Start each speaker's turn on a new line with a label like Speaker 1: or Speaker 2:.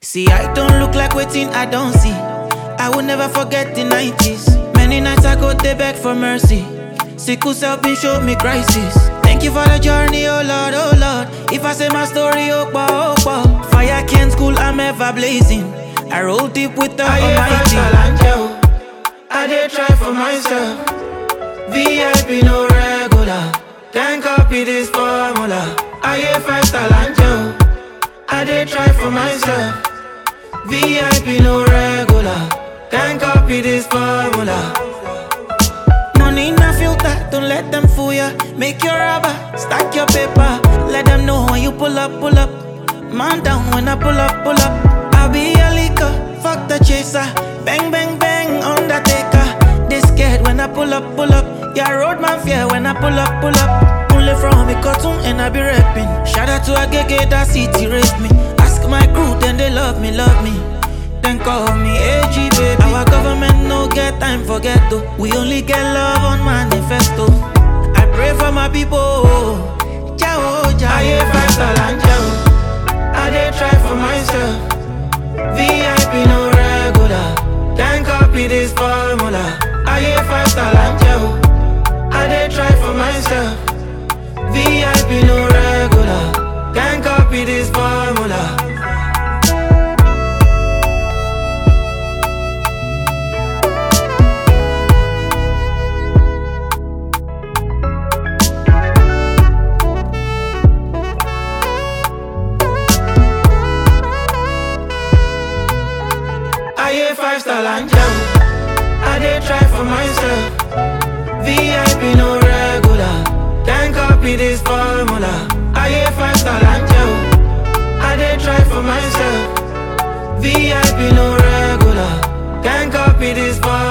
Speaker 1: See, I don't look like waiting, I don't see. I will never forget the 90s. Many nights I go they beg for mercy. Sickle self been show me crisis. Thank you for the journey, oh Lord, oh Lord. If I say my story, oh bah. Fire can't school, I'm ever blazing. I roll deep with the Almighty.
Speaker 2: I did try for myself. VIP no regular. Can't copy this formula. I hear 5-star angel. I did try for myself. VIP no regular. Can't copy this formula.
Speaker 1: Money in a filter, don't let them fool ya. Make your rubber, stack your paper. Let them know when you pull up. Man down when I pull up. I'll be a leaker, fuck the chaser. Bang, Undertaker. They scared when I pull up. Yeah, road man fear when I pull up. Only from me cartoon and I be rapping. Shout out to Agege, that city raised me. Ask my crew, then they love me. Then call me AG, baby. Our government no get time for ghetto. We only get love on manifesto. I pray for my people. Ciao.
Speaker 2: I hear 5-star angel. I did try for myself. VIP no regular. Can't copy this formula. I hear 5-star angel. I did try for myself. VIP no regular. Can't copy this formula. I hear 5-star angel. I did try for myself. VIP no regular. Can't copy this formula. I hear 5-star angel. I did try for myself. VIP no regular. Can't copy this formula.